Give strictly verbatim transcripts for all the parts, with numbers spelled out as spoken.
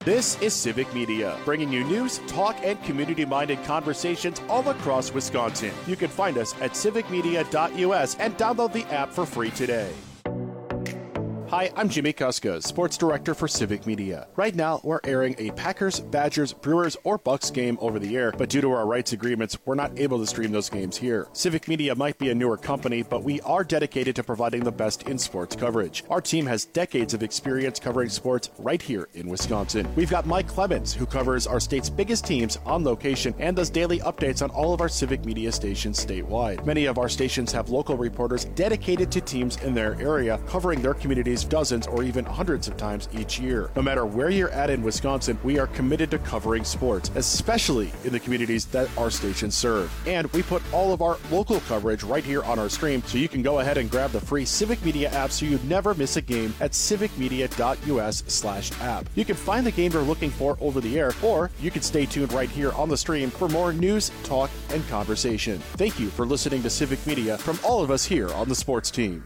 This is Civic Media, bringing you news, talk, and community-minded conversations all across Wisconsin. You can find us at civic media dot U S and download the app for free today. Hi, I'm Jimmy Kuska, Sports Director for Civic Media. Right now, we're airing a Packers, Badgers, Brewers, or Bucks game over the air, but due to our rights agreements, we're not able to stream those games here. Civic Media might be a newer company, but we are dedicated to providing the best in sports coverage. Our team has decades of experience covering sports right here in Wisconsin. We've got Mike Clemens, who covers our state's biggest teams on location and does daily updates on all of our Civic Media stations statewide. Many of our stations have local reporters dedicated to teams in their area, covering their communities dozens or even hundreds of times each year. No matter where you're at in Wisconsin, we are committed to covering sports, especially in the communities that our stations serve. And we put all of our local coverage right here on our stream, so you can go ahead and grab the free Civic Media app so you never miss a game at civic media dot U S slash app. You can find the game you're looking for over the air, or you can stay tuned right here on the stream for more news, talk, and conversation. Thank you for listening to Civic Media from all of us here on the sports team.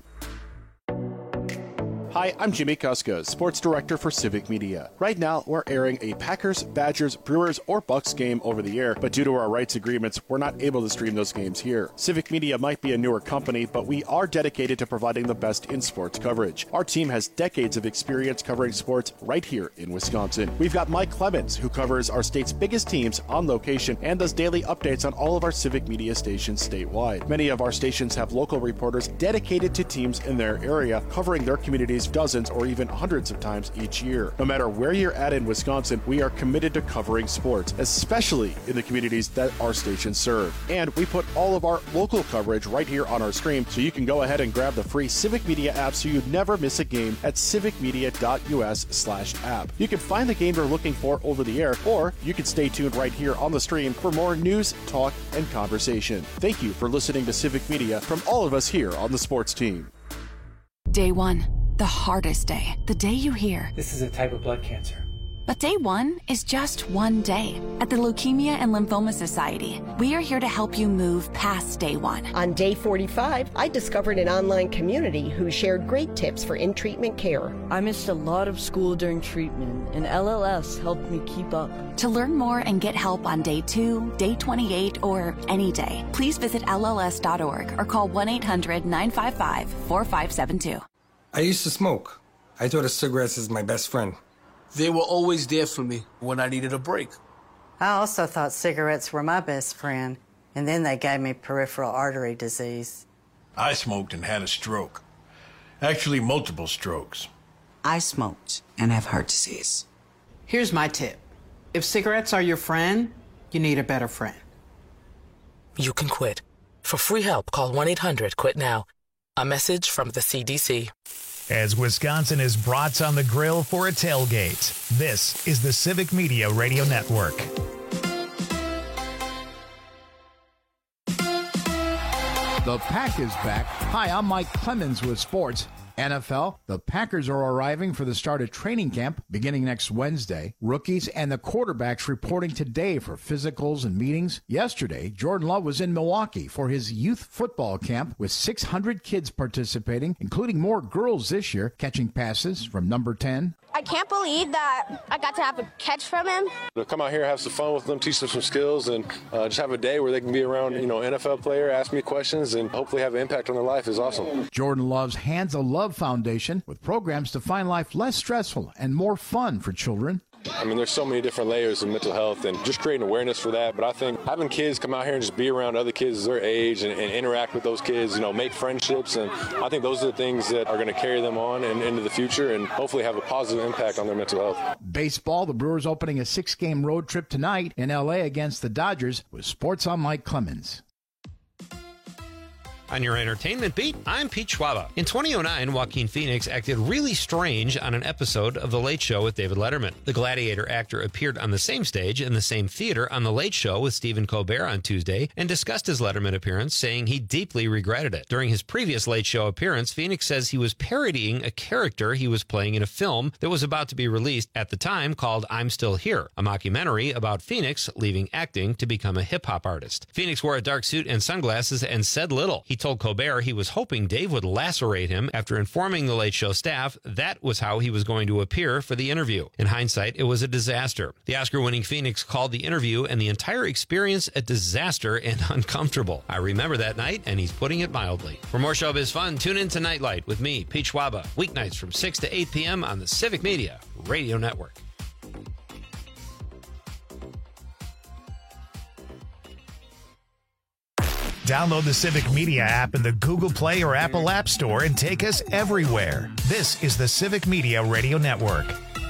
Hi, I'm Jimmy Kuska, Sports Director for Civic Media. Right now, we're airing a Packers, Badgers, Brewers, or Bucks game over the air, but due to our rights agreements, we're not able to stream those games here. Civic Media might be a newer company, but we are dedicated to providing the best in sports coverage. Our team has decades of experience covering sports right here in Wisconsin. We've got Mike Clemens, who covers our state's biggest teams on location and does daily updates on all of our Civic Media stations statewide. Many of our stations have local reporters dedicated to teams in their area, covering their communities dozens or even hundreds of times each year. No matter where you're at in Wisconsin, we are committed to covering sports, especially in the communities that our stations serve. And we put all of our local coverage right here on our stream, so you can go ahead and grab the free Civic Media app so you never miss a game at civic media dot U S slash app. You can find the game you're looking for over the air, or you can stay tuned right here on the stream for more news, talk, and conversation. Thank you for listening to Civic Media from all of us here on the sports team. Day one. The hardest day, the day you hear, "This is a type of blood cancer." But day one is just one day. At the Leukemia and Lymphoma Society, we are here to help you move past day one. On day forty-five, I discovered an online community who shared great tips for in-treatment care. I missed a lot of school during treatment, and L L S helped me keep up. To learn more and get help on day two, day twenty-eight, or any day, please visit L L S dot org or call one eight hundred nine five five four five seven two. I used to smoke. I thought of cigarettes as my best friend. They were always there for me when I needed a break. I also thought cigarettes were my best friend, and then they gave me peripheral artery disease. I smoked and had a stroke. Actually, multiple strokes. I smoked and have heart disease. Here's my tip. If cigarettes are your friend, you need a better friend. You can quit. For free help, call one eight hundred quit now. A message from the C D C. As Wisconsin is brats on the grill for a tailgate, this is the Civic Media Radio Network. The Pack is back. Hi, I'm Mike Clemens with sports. N F L, the Packers are arriving for the start of training camp beginning next Wednesday. Rookies and the quarterbacks reporting today for physicals and meetings. Yesterday, Jordan Love was in Milwaukee for his youth football camp with six hundred kids participating, including more girls this year, catching passes from number ten. I can't believe that I got to have a catch from him. To come out here, have some fun with them, teach them some skills, and uh, just have a day where they can be around, you know, N F L player, ask me questions, and hopefully have an impact on their life is awesome. Jordan Love's Hands of Love Foundation with programs to find life less stressful and more fun for children. I mean, there's so many different layers of mental health and just creating awareness for that. But I think having kids come out here and just be around other kids their age and, and interact with those kids, you know, make friendships. And I think those are the things that are going to carry them on and into the future and hopefully have a positive impact on their mental health. Baseball, the Brewers opening a six-game road trip tonight in L A against the Dodgers with Sports on Mike Clemens. On your entertainment beat, I'm Pete Schwaba. In twenty oh nine, Joaquin Phoenix acted really strange on an episode of The Late Show with David Letterman. The Gladiator actor appeared on the same stage in the same theater on The Late Show with Stephen Colbert on Tuesday and discussed his Letterman appearance, saying he deeply regretted it. During his previous Late Show appearance, Phoenix says he was parodying a character he was playing in a film that was about to be released at the time called I'm Still Here, a mockumentary about Phoenix leaving acting to become a hip-hop artist. Phoenix wore a dark suit and sunglasses and said little. He He told Colbert he was hoping Dave would lacerate him after informing the Late Show staff that was how he was going to appear for the interview. In hindsight, it was a disaster. The Oscar-winning Phoenix called the interview and the entire experience a disaster and uncomfortable. I remember that night, and he's putting it mildly. For more showbiz fun, tune in to Nightlight with me, Pete Schwaba, weeknights from six to eight p.m. on the Civic Media Radio Network. Download the Civic Media app in the Google Play or Apple App Store and take us everywhere. This is the Civic Media Radio Network.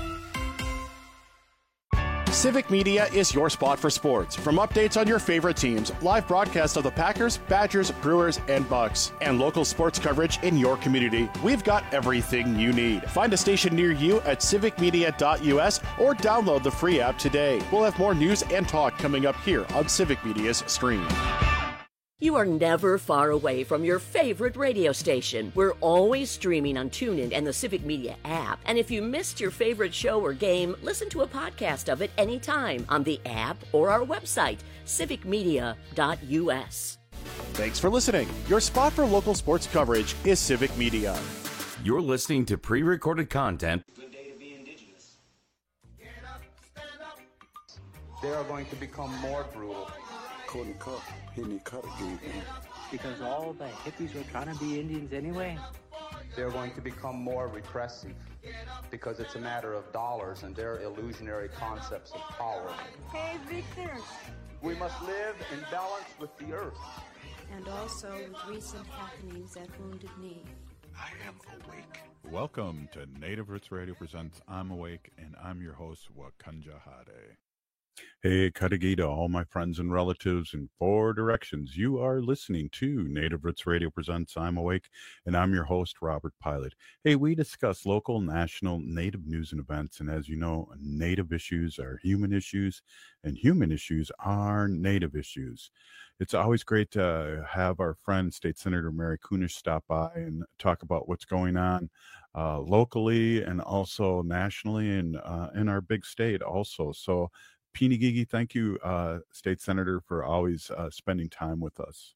Civic Media is your spot for sports. From updates on your favorite teams, live broadcasts of the Packers, Badgers, Brewers, and Bucks, and local sports coverage in your community, we've got everything you need. Find a station near you at civic media dot u s or download the free app today. We'll have more news and talk coming up here on Civic Media's stream. You are never far away from your favorite radio station. We're always streaming on TuneIn and the Civic Media app. And if you missed your favorite show or game, listen to a podcast of it anytime on the app or our website, civic media dot u s. Thanks for listening. Your spot for local sports coverage is Civic Media. You're listening to pre-recorded content. Good day to be indigenous. Get up, stand up. They are going to become more brutal. Couldn't cut. Because all the hippies were trying to be Indians anyway. They're going to become more repressive because it's a matter of dollars and their illusionary concepts of power. Hey, Victor. We must live in balance with the earth. And also with recent happenings at Wounded Knee. I am awake. Welcome to Native Roots Radio Presents I'm Awake, and I'm your host, Wakanja Hade. Hey, Kadagida, all my friends and relatives in four directions. You are listening to Native Roots Radio Presents I'm Awake, and I'm your host, Robert Pilot. Hey, we discuss local, national, Native news and events, and as you know, Native issues are human issues, and human issues are Native issues. It's always great to have our friend, State Senator Mary Kunesh, stop by and talk about what's going on uh, locally and also nationally and uh, in our big state also. So, Peeny Gigi, thank you, uh, State Senator, for always uh, spending time with us.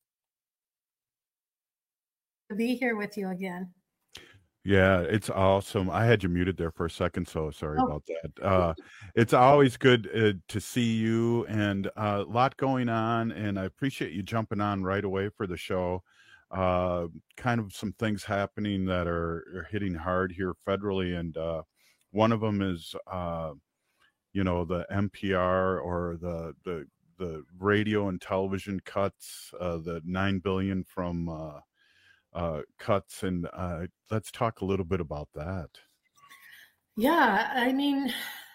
To be here with you again. Yeah, it's awesome. I had you muted there for a second, so sorry Oh. about that. Uh, it's always good uh, to see you, and uh, a lot going on, and I appreciate you jumping on right away for the show. Uh, kind of some things happening that are, are hitting hard here federally, and uh, one of them is... Uh, you know, the N P R or the the the radio and television cuts, uh, the nine billion from uh, uh, cuts, and uh, let's talk a little bit about that. Yeah, I mean,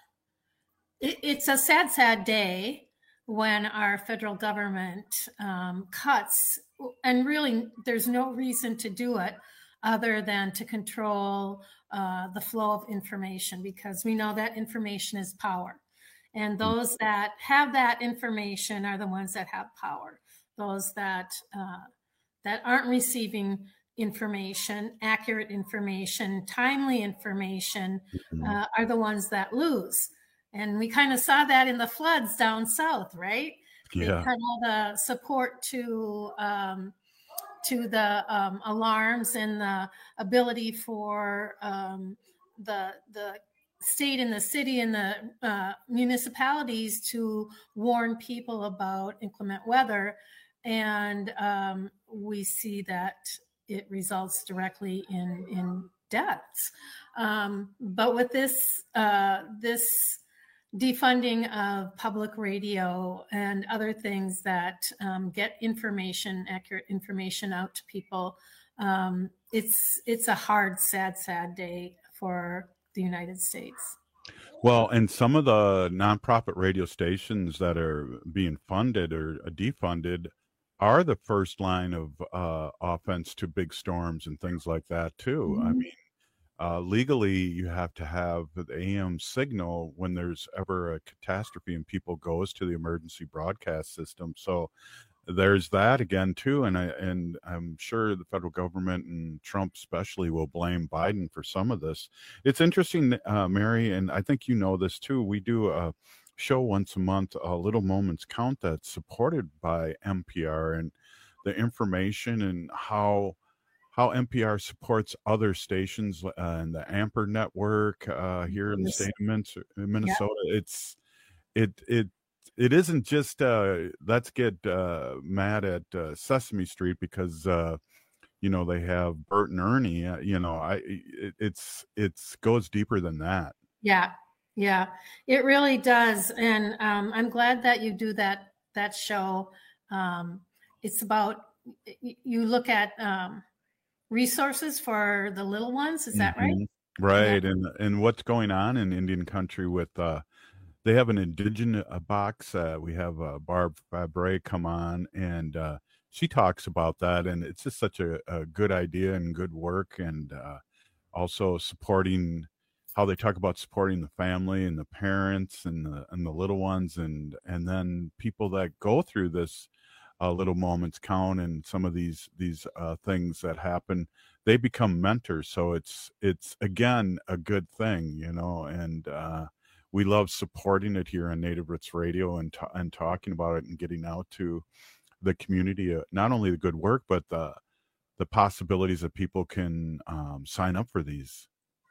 it, it's a sad, sad day when our federal government um, cuts, and really there's no reason to do it other than to control uh, the flow of information, because we know that information is power. And those that have that information are the ones that have power. Those that uh, that aren't receiving information, accurate information, timely information, uh, are the ones that lose. And we kind of saw that in the floods down south, right? Yeah. They had all the support to um, to the um, alarms and the ability for um, the the state and the city and the uh, municipalities to warn people about inclement weather. And um, we see that it results directly in, in deaths. Um, but with this, uh, this defunding of public radio and other things that um, get information, accurate information out to people, um, it's it's a hard, sad, sad day for the United States. Well, and some of the nonprofit radio stations that are being funded or defunded are the first line of uh, offense to big storms and things like that, too. Mm-hmm. I mean, uh, legally, you have to have the A M signal when there's ever a catastrophe and people goes to the emergency broadcast system. So there's that again, too. And, I, and I'm sure the federal government and Trump especially will blame Biden for some of this. It's interesting, uh, Mary, and I think you know this, too. We do a show once a month, a Little Moments Count, that's supported by N P R, and the information and how how N P R supports other stations uh, and the Amper network uh, here in the state of Min- Minnesota. Yeah. It's it it it isn't just uh, let's get uh, mad at uh, Sesame Street because uh, you know they have Bert and Ernie. Uh, you know, I it, it's it's goes deeper than that. Yeah, yeah, it really does, and um, I'm glad that you do that that show. Um, it's about you look at um, resources for the little ones. Is that right? Mm-hmm. Right, yeah. and and what's going on in Indian country with uh, they have an indigenous box. Uh, we have uh, Barb Fabre come on, and uh, she talks about that, and it's just such a, a good idea and good work, and uh, also supporting how they talk about supporting the family and the parents and the and the little ones, and and then people that go through this uh, little moments count, and some of these these uh, things that happen, they become mentors. So it's it's again a good thing, you know, and. Uh, We love supporting it here on Native Roots Radio and ta- and talking about it and getting out to the community, uh, not only the good work, but the the possibilities that people can um, sign up for these,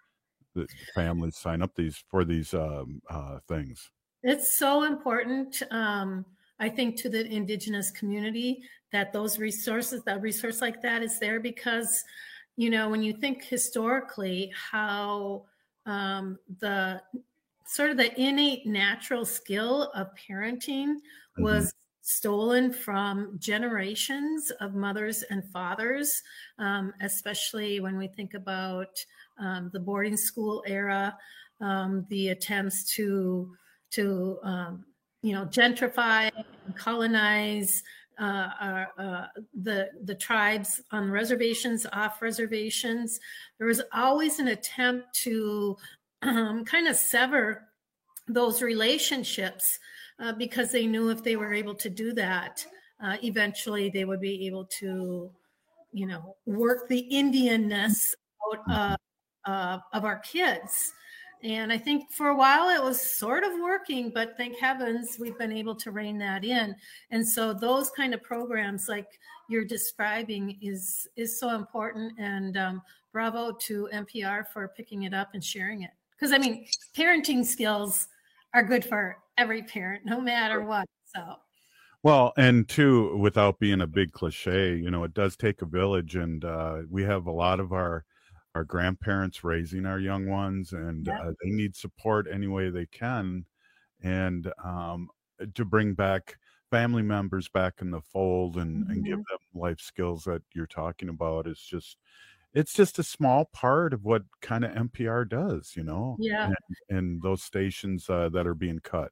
the families sign up these for these um, uh, things. It's so important, um, I think, to the Indigenous community that those resources, that resource like that is there because, you know, when you think historically how um, the sort of the innate natural skill of parenting was mm-hmm. stolen from generations of mothers and fathers, um, especially when we think about um, the boarding school era, um, the attempts to, to um, you know, gentrify and colonize uh, uh, uh, the, the tribes on reservations, off reservations. There was always an attempt to Um, kind of sever those relationships uh, because they knew if they were able to do that, uh, eventually they would be able to, you know, work the Indianness out uh, uh, of our kids. And I think for a while it was sort of working, but thank heavens we've been able to rein that in. And so those kind of programs like you're describing is is so important. And um, bravo to N P R for picking it up and sharing it. Because, I mean, parenting skills are good for every parent, no matter what. So, well, and too, without being a big cliche, you know, it does take a village. And uh, we have a lot of our our grandparents raising our young ones, and yeah. uh, they need support any way they can. And um, to bring back family members back in the fold and, mm-hmm. and give them life skills that you're talking about is just, it's just a small part of what kind of N P R does, you know, yeah. and, and those stations uh, that are being cut.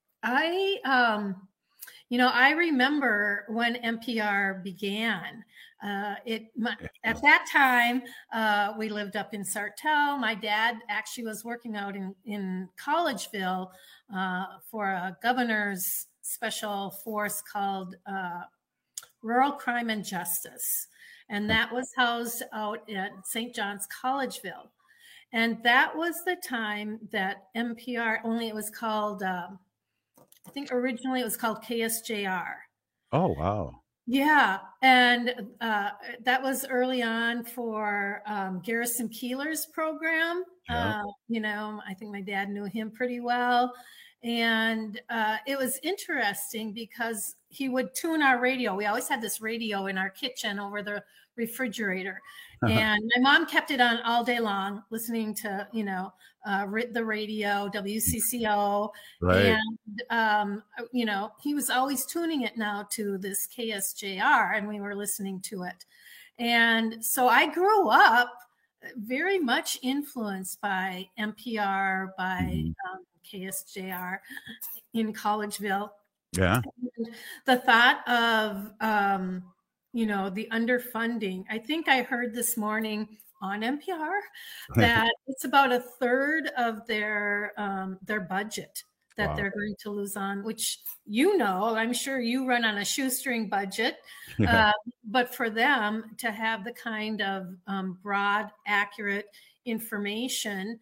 I, um, you know, I remember when N P R began. Uh, it my, at that time uh, we lived up in Sartell. My dad actually was working out in in Collegeville uh, for a governor's special force called uh, Rural Crime and Justice. And that was housed out at Saint John's Collegeville. And that was the time that N P R, only it was called, um, I think originally it was called K S J R. Oh, wow. Yeah. And uh, that was early on for um, Garrison Keeler's program. Yeah. Uh, you know, I think my dad knew him pretty well. And uh, it was interesting because he would tune our radio. We always had this radio in our kitchen over the refrigerator. And my mom kept it on all day long, listening to, you know, uh, the radio, W C C O. Right. And, um, you know, he was always tuning it now to this K S J R, and we were listening to it. And so I grew up very much influenced by N P R, by mm-hmm. um, K S J R in Collegeville. Yeah. And the thought of, um, you know, the underfunding. I think I heard this morning on N P R that it's about a third of their um, their budget that wow. they're going to lose on, which, you know, I'm sure you run on a shoestring budget. Yeah. Uh, but for them to have the kind of um, broad, accurate information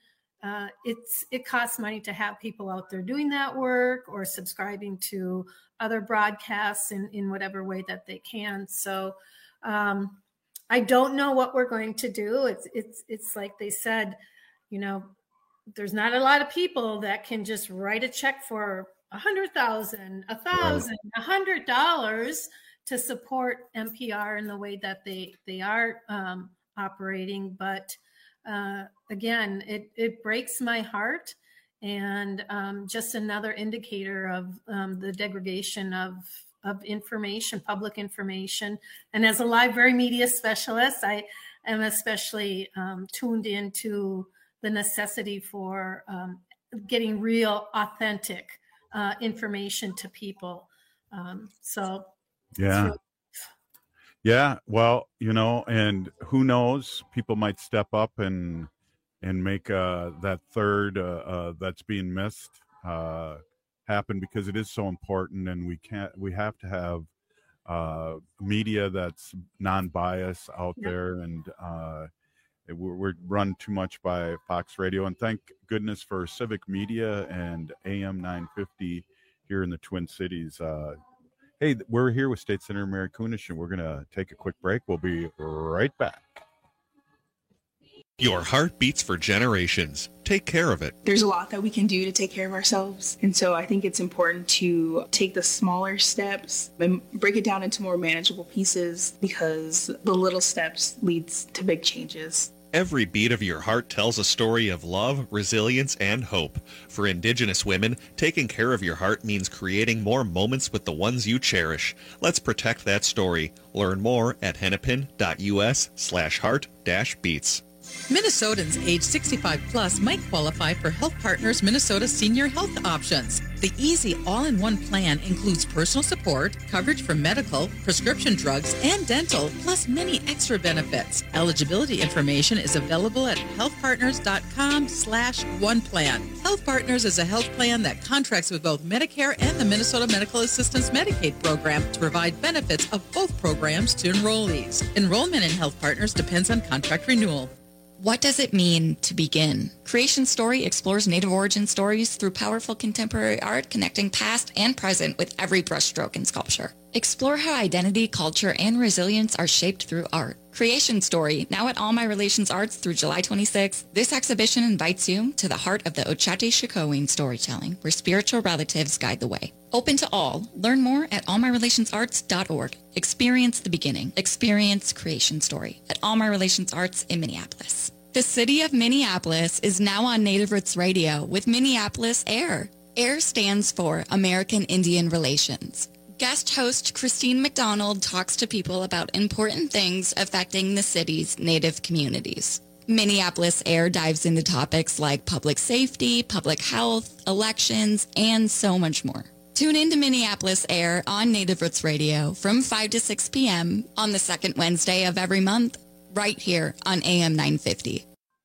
uh, it's it costs money to have people out there doing that work or subscribing to other broadcasts in, in whatever way that they can. So um, I don't know what we're going to do. It's it's it's like they said, you know, there's not a lot of people that can just write a check for a hundred thousand, a thousand, a hundred dollars to support N P R in the way that they they are um, operating. But uh, again, it it breaks my heart, and um, just another indicator of um, the degradation of of information, public information. And as a library media specialist, I am especially um, tuned into the necessity for um, getting real, authentic uh, information to people. Um, so, yeah. really- Yeah. Well, you know, and who knows, people might step up and, and make uh, that third uh, uh, that's being missed uh, happen, because it is so important, and we can't, we have to have uh, media that's non-biased out Yeah. there, and uh, we're, we're run too much by Fox Radio, and thank goodness for Civic Media and A M nine fifty here in the Twin Cities. Uh, hey, we're here with State Senator Mary Kunesh, and we're going to take a quick break. We'll be right back. Your heart beats for generations. Take care of it. There's a lot that we can do to take care of ourselves. And so I think it's important to take the smaller steps and break it down into more manageable pieces, because the little steps leads to big changes. Every beat of your heart tells a story of love, resilience, and hope. For Indigenous women, taking care of your heart means creating more moments with the ones you cherish. Let's protect that story. Learn more at hennepin.us slash heart dash beats. Minnesotans age sixty-five plus might qualify for Health Partners Minnesota Senior Health Options. The easy all-in-one plan includes personal support, coverage for medical, prescription drugs, and dental, plus many extra benefits. Eligibility information is available at healthpartners.com slash one plan. Health Partners is a health plan that contracts with both Medicare and the Minnesota Medical Assistance Medicaid program to provide benefits of both programs to enrollees. Enrollment in Health Partners depends on contract renewal. What does it mean to begin? Creation Story explores Native origin stories through powerful contemporary art, connecting past and present with every brushstroke in sculpture. Explore how identity, culture, and resilience are shaped through art. Creation Story, now at All My Relations Arts through July twenty-sixth. This exhibition invites you to the heart of the Ochate-Shikowin storytelling, where spiritual relatives guide the way. Open to all. Learn more at all my relations arts dot org. Experience the beginning. Experience Creation Story at All My Relations Arts in Minneapolis. The city of Minneapolis is now on Native Roots Radio with Minneapolis AIR. AIR stands for American Indian Relations. Guest host Christine McDonald talks to people about important things affecting the city's Native communities. Minneapolis AIR dives into topics like public safety, public health, elections, and so much more. Tune in to Minneapolis AIR on Native Roots Radio from five to six p.m. on the second Wednesday of every month, right here on A M nine fifty.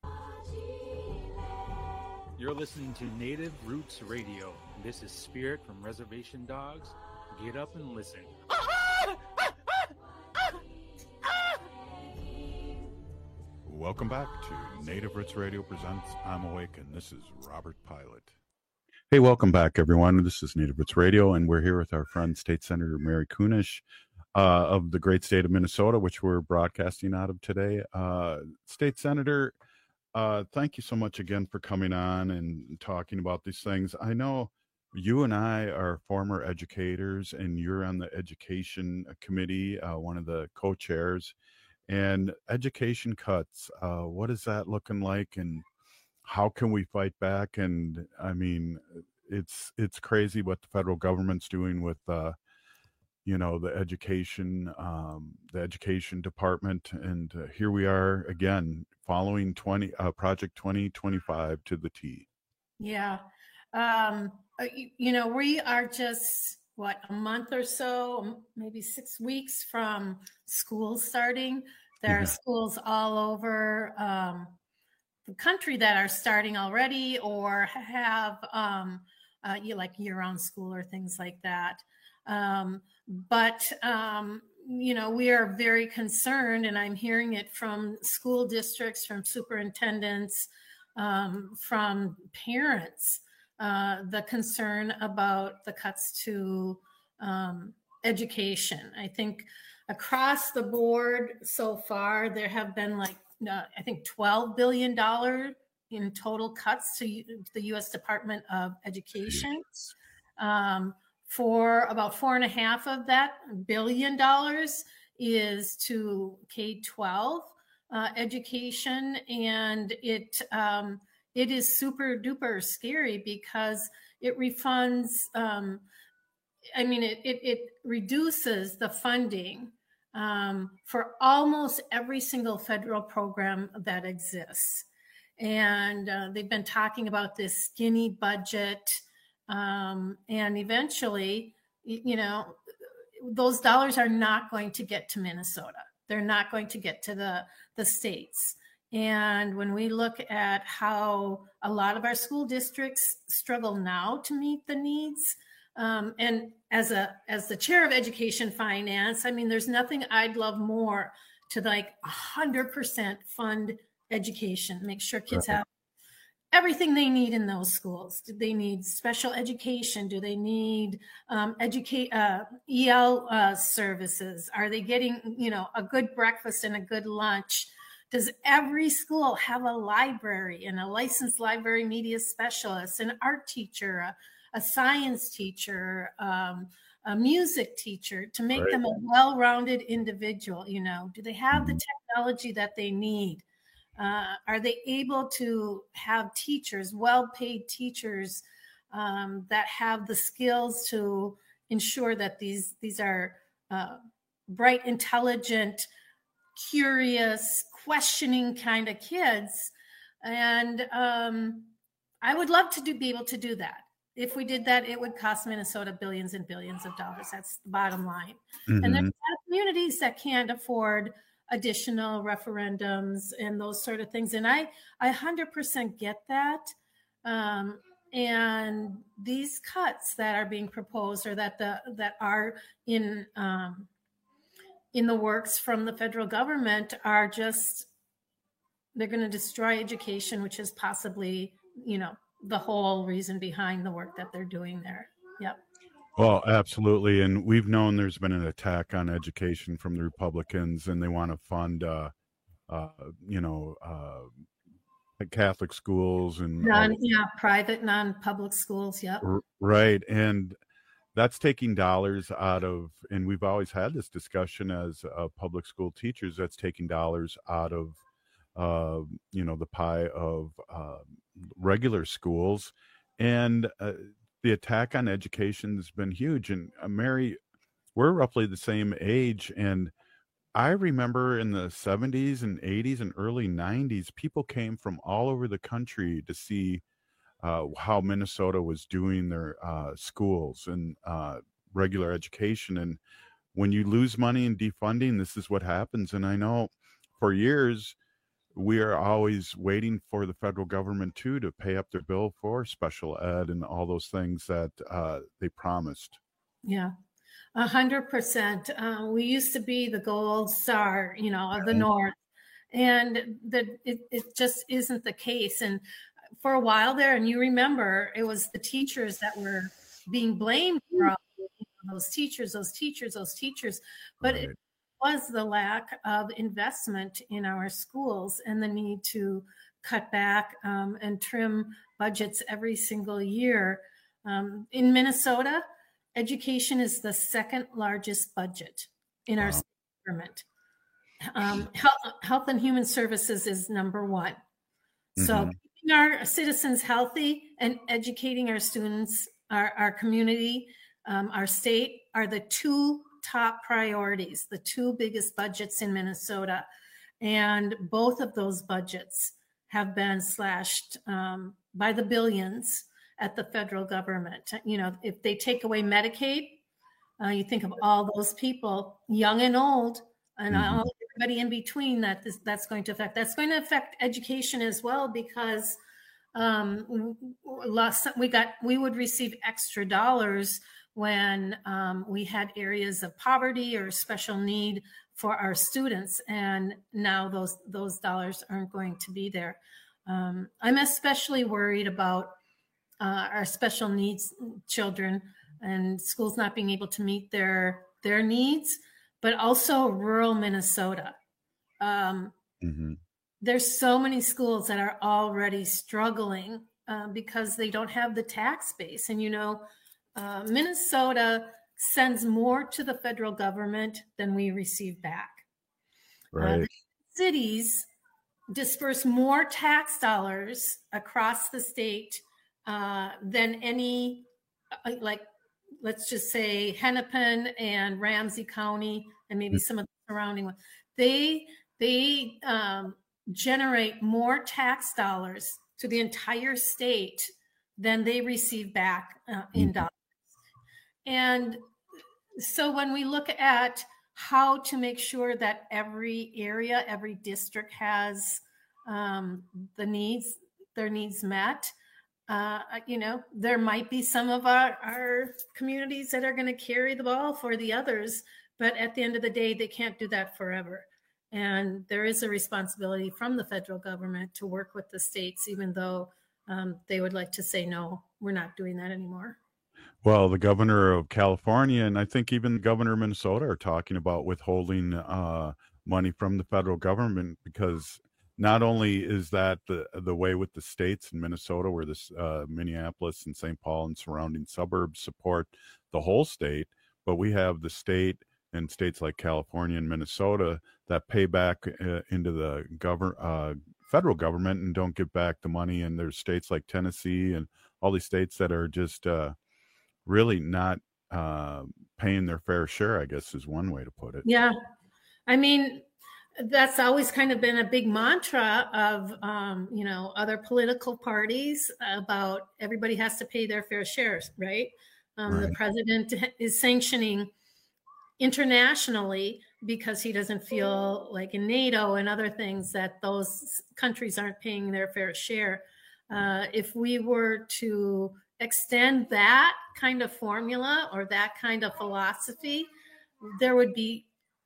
You're listening to Native Roots Radio. This is Spirit from Reservation Dogs. Get up and listen. Welcome back to Native Roots Radio presents I'm Awake, and this is Robert Pilot. Hey, welcome back, everyone. This is Native Roots Radio, and we're here with our friend, State Senator Mary Kunesh uh, of the great state of Minnesota, which we're broadcasting out of today. Uh, State Senator, uh, thank you so much again for coming on and talking about these things. I know you and I are former educators, and you're on the education committee, uh, one of the co-chairs. And education cuts, uh, what is that looking like, and how can we fight back? And I mean, it's it's crazy what the federal government's doing with, uh, you know, the education, um, the education department. And uh, here we are again, following twenty uh, Project twenty twenty-five to the T. Yeah. Um, you, you know, we are just, what, a month or so, maybe six weeks from school starting. There are schools all over um, the country that are starting already or have um, uh, you like year-round school or things like that. Um, but, um, you know, we are very concerned, and I'm hearing it from school districts, from superintendents, um, from parents, uh, the concern about the cuts to um, education. I think across the board so far, there have been like, uh, I think twelve billion dollars in total cuts to the U S Department of Education. Um, for about four and a half of that billion dollars is to K twelve uh, education. And it, um, it is super duper scary because it refunds, um, I mean, it, it, it reduces the funding um, for almost every single federal program that exists. And uh, they've been talking about this skinny budget. Um, and eventually, you know, those dollars are not going to get to Minnesota. They're not going to get to the, the states. And when we look at how a lot of our school districts struggle now to meet the needs, um, and as a as the chair of education finance, I mean, there's nothing I'd love more to like one hundred percent fund education, make sure kids have everything they need in those schools. Do they need special education? Do they need um, educate uh, E L uh, services? Are they getting, you know, a good breakfast and a good lunch? Does every school have a library and a licensed library media specialist, an art teacher, a, a science teacher, um, a music teacher to make Right. them a well-rounded individual? You know, do they have the technology that they need? Uh, are they able to have teachers, well-paid teachers um, that have the skills to ensure that these these are uh, bright, intelligent, curious, questioning kind of kids? And um, I would love to do, be able to do that. If we did that, it would cost Minnesota billions and billions of dollars. That's the bottom line. Mhm. And there's a lot of communities that can't afford additional referendums and those sort of things. And I, I one hundred percent get that. Um, and these cuts that are being proposed or that the that are in um, in the works from the federal government are just, they're going to destroy education, which is possibly, you know, the whole reason behind the work that they're doing there. Yep. Well, absolutely. And we've known there's been an attack on education from the Republicans, and they want to fund, uh, uh, you know, uh, Catholic schools and Non, yeah, private, non-public schools. Yep. R- right. And that's taking dollars out of, and we've always had this discussion as uh, public school teachers, that's taking dollars out of, uh, you know, the pie of uh, regular schools. And uh, the attack on education has been huge. And uh, Mary, we're roughly the same age. And I remember in the seventies and eighties and early nineties, people came from all over the country to see uh, how Minnesota was doing their uh, schools and uh, regular education. And when you lose money in defunding, this is what happens. And I know for years, we are always waiting for the federal government too to pay up their bill for special ed and all those things that uh, they promised. Yeah, a hundred percent. Uh, we used to be the gold star, you know, of the North, and that it, it just isn't the case. And for a while there, and you remember, it was the teachers that were being blamed for all those teachers, those teachers, those teachers. But it was the lack of investment in our schools and the need to cut back um, and trim budgets every single year. Um, in Minnesota, education is the second largest budget in our state government. Um, health, health and human services is number one. So Mhm. keeping our citizens healthy and educating our students, our, our community, um, our state are the two top priorities, the two biggest budgets in Minnesota. And both of those budgets have been slashed um, by the billions at the federal government. You know, if they take away Medicaid, uh, you think of all those people, young and old, and Mhm. all, everybody in between that this, that's going to affect. That's going to affect education as well, because um, last, we got we would receive extra dollars when um, we had areas of poverty or special need for our students, and now those those dollars aren't going to be there. Um, I'm especially worried about uh, our special needs children and schools not being able to meet their their needs, but also rural Minnesota. Um, Mm-hmm. There's so many schools that are already struggling uh, because they don't have the tax base. And, you know, uh, Minnesota sends more to the federal government than we receive back. Right. Uh, cities disperse more tax dollars across the state uh, than any, uh, like, let's just say Hennepin and Ramsey County and maybe some of the surrounding ones. They, they um, generate more tax dollars to the entire state than they receive back uh, in dollars. And so when we look at how to make sure that every area, every district has um, the needs, their needs met, uh, you know, there might be some of our, our communities that are going to carry the ball for the others, but at the end of the day, they can't do that forever. And there is a responsibility from the federal government to work with the states, even though um, they would like to say, no, we're not doing that anymore. Well, the governor of California and I think even the governor of Minnesota are talking about withholding uh, money from the federal government, because not only is that the the way with the states in Minnesota, where this uh, Minneapolis and Saint Paul and surrounding suburbs support the whole state, but we have the state and states like California and Minnesota that pay back uh, into the govern uh, federal government and don't give back the money. And there's states like Tennessee and all these states that are just uh, really not uh, paying their fair share, I guess is one way to put it. Yeah. I mean, that's always kind of been a big mantra of, um, you know, other political parties about everybody has to pay their fair shares, right? Um, Right. The president is sanctioning internationally because he doesn't feel like in NATO and other things that those countries aren't paying their fair share. Uh, if we were to extend that kind of formula or that kind of philosophy, there would be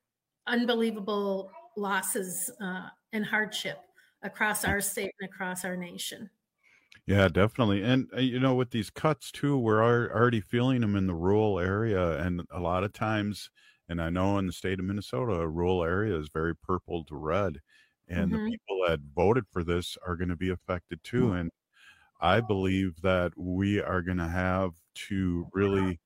unbelievable losses uh, and hardship across our state and across our nation. Yeah, definitely. And, uh, you know, with these cuts too, we're al- already feeling them in the rural area. And a lot of times, and I know in the state of Minnesota, a rural area is very purple to red. And Mhm. the people that voted for this are going to be affected too. And I believe that we are going to have to really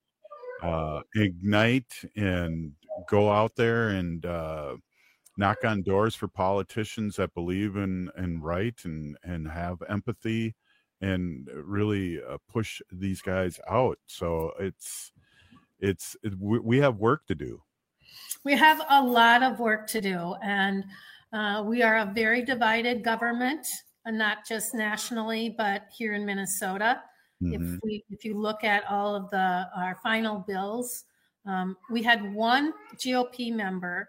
uh, ignite and go out there and uh, knock on doors for politicians that believe in, in right and, and have empathy and really uh, push these guys out. So it's, it's, it, we, we have work to do. We have a lot of work to do, and uh, we are a very divided government, and not just nationally, but here in Minnesota. Mhm. If we, if you look at all of the our final bills, um, we had one G O P member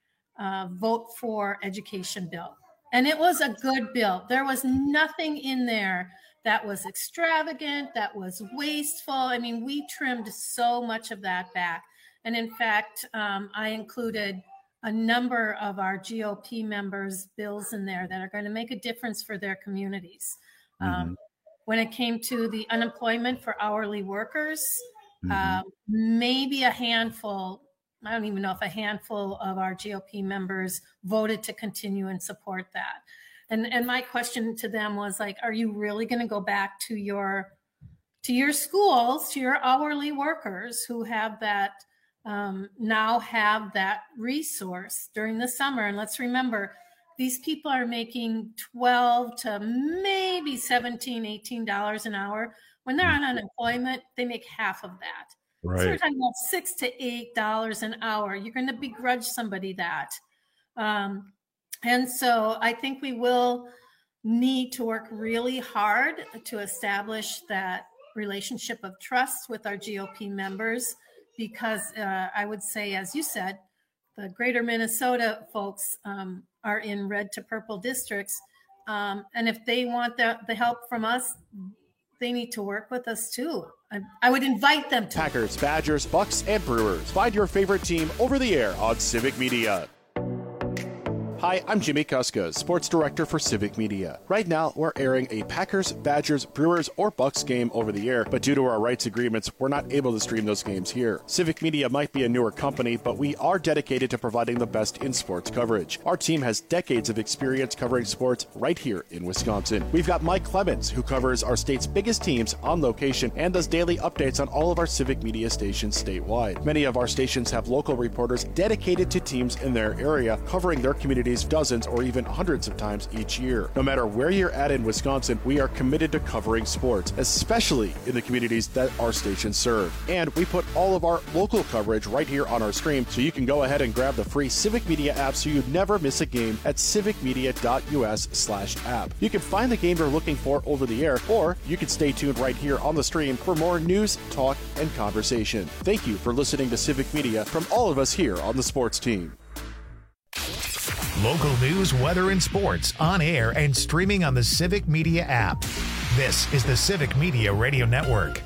uh, vote for education bill, and it was a good bill. There was nothing in there that was extravagant, that was wasteful. I mean, we trimmed so much of that back. And in fact, um, I included a number of our G O P members' bills in there that are going to make a difference for their communities. Um, when it came to the unemployment for hourly workers, Mhm. uh, maybe a handful, I don't even know if a handful of our G O P members voted to continue and support that. And, and my question to them was like, are you really going to go back to your to your schools, to your hourly workers who have that um, now have that resource during the summer? And let's remember, these people are making twelve to maybe seventeen, eighteen dollars an hour. When they're on unemployment, they make half of that. So we're Right. talking about six to eight dollars an hour. You're going to begrudge somebody that. Um, and so I think we will need to work really hard to establish that relationship of trust with our G O P members, because uh, I would say, as you said, the greater Minnesota folks um, are in red to purple districts. Um, and if they want the, the help from us, they need to work with us too. I, I would invite them to. Packers, Badgers, Bucks, and Brewers. Find your favorite team over the air on Civic Media. Hi, I'm Jimmy Kuska, Sports Director for Civic Media. Right now, we're airing a Packers, Badgers, Brewers, or Bucks game over the air, but due to our rights agreements, we're not able to stream those games here. Civic Media might be a newer company, but we are dedicated to providing the best in sports coverage. Our team has decades of experience covering sports right here in Wisconsin. We've got Mike Clemens, who covers our state's biggest teams on location and does daily updates on all of our Civic Media stations statewide. Many of our stations have local reporters dedicated to teams in their area, covering their community dozens or even hundreds of times each year. No matter where you're at in Wisconsin, we are committed to covering sports, especially in the communities that our stations serve. And we put all of our local coverage right here on our stream, so you can go ahead and grab the free Civic Media app so you never miss a game at civicmedia.us slash app. You can find the game you're looking for over the air, or you can stay tuned right here on the stream for more news, talk, and conversation. Thank you for listening to Civic Media from all of us here on the sports team. Local news, weather, and sports on air and streaming on the Civic Media app. This is the Civic Media Radio Network.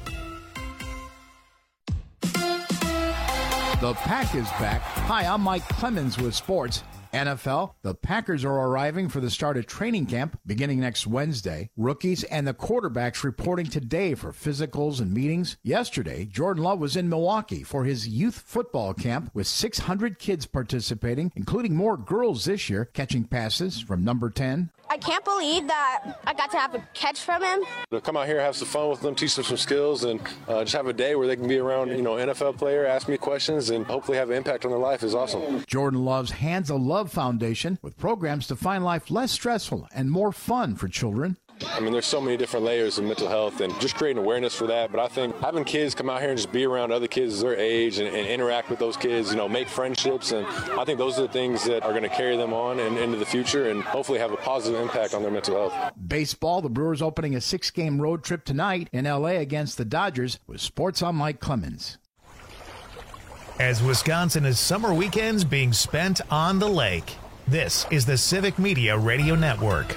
The Pack is back. Hi, I'm Mike Clemens with sports. N F L, the Packers are arriving for the start of training camp beginning next Wednesday. Rookies and the quarterbacks reporting today for physicals and meetings. Yesterday, Jordan Love was in Milwaukee for his youth football camp with six hundred kids participating, including more girls this year, catching passes from number ten. I can't believe that I got to have a catch from him. To come out here, have some fun with them, teach them some skills, and uh, just have a day where they can be around, you know, N F L player, ask me questions, and hopefully have an impact on their life is awesome. Jordan Love's Hands of Love Foundation with programs to find life less stressful and more fun for children. I mean, there's so many different layers of mental health and just creating awareness for that. But I think having kids come out here and just be around other kids their age and, and interact with those kids, you know, make friendships. And I think those are the things that are going to carry them on and into the future and hopefully have a positive impact on their mental health. Baseball, the Brewers opening a six-game road trip tonight in L A against the Dodgers with Sports on Mike Clemens. As Wisconsin is summer weekends being spent on the lake, this is the Civic Media Radio Network.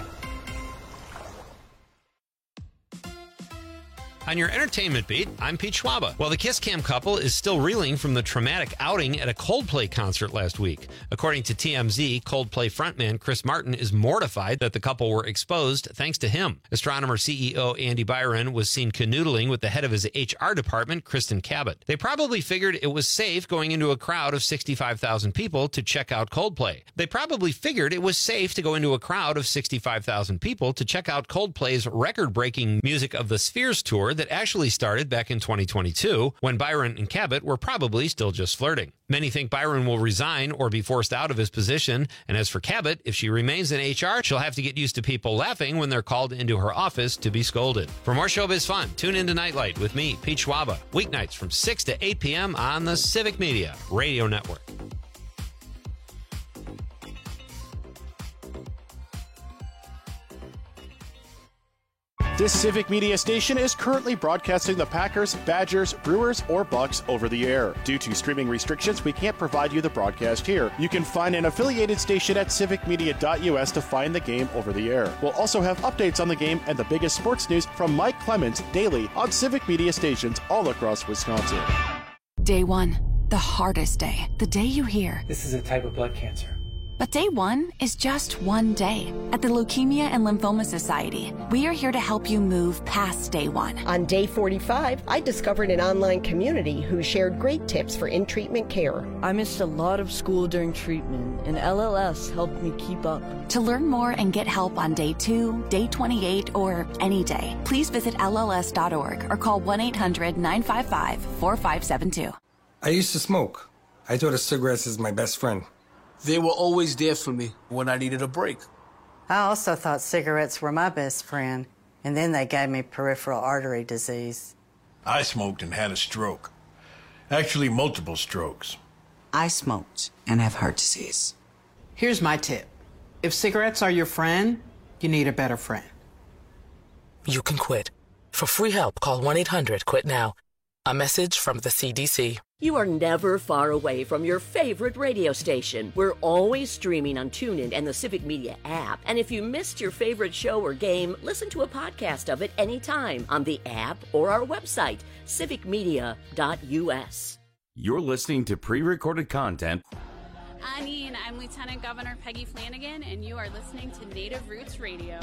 On your entertainment beat, I'm Pete Schwaba. Well, the Kiss Cam couple is still reeling from the traumatic outing at a Coldplay concert last week. According to T M Z, Coldplay frontman Chris Martin is mortified that the couple were exposed thanks to him. Astronomer C E O Andy Byron was seen canoodling with the head of his H R department, Kristen Cabot. They probably figured it was safe going into a crowd of sixty-five thousand people to check out Coldplay. They probably figured it was safe to go into a crowd of sixty-five thousand people to check out Coldplay's record-breaking Music of the Spheres tour that actually started back in twenty twenty-two, when Byron and Cabot were probably still just flirting. Many think Byron will resign or be forced out of his position, and as for Cabot, if she remains in H R, she'll have to get used to people laughing when they're called into her office to be scolded. For more showbiz fun, tune into Nightlight with me, Pete Schwaba, weeknights from six to eight p.m. on the Civic Media Radio Network. This Civic Media station is currently broadcasting the Packers, Badgers, Brewers, or Bucks over the air. Due to streaming restrictions, we can't provide you the broadcast here. You can find an affiliated station at civic media dot u s to find the game over the air. We'll also have updates on the game and the biggest sports news from Mike Clemens daily on Civic Media stations all across Wisconsin. Day one, the hardest day, the day you hear, "This is a type of blood cancer." But day one is just one day. At the Leukemia and Lymphoma Society, we are here to help you move past day one. On day forty-five, I discovered an online community who shared great tips for in-treatment care. I missed a lot of school during treatment, and L L S helped me keep up. To learn more and get help on day two, day twenty-eight, or any day, please visit L L S dot org or call one eight hundred nine five five four five seven two. I used to smoke. I thought of cigarettes as my best friend. They were always there for me when I needed a break. I also thought cigarettes were my best friend, and then they gave me peripheral artery disease. I smoked and had a stroke. Actually, multiple strokes. I smoked and have heart disease. Here's my tip. If cigarettes are your friend, you need a better friend. You can quit. For free help, call one eight hundred quit now. A message from the C D C. You are never far away from your favorite radio station. We're always streaming on TuneIn and the Civic Media app. And if you missed your favorite show or game, listen to a podcast of it anytime on the app or our website, civic media dot u s. You're listening to pre-recorded content. I mean, I'm Lieutenant Governor Peggy Flanagan, and you are listening to Native Roots Radio.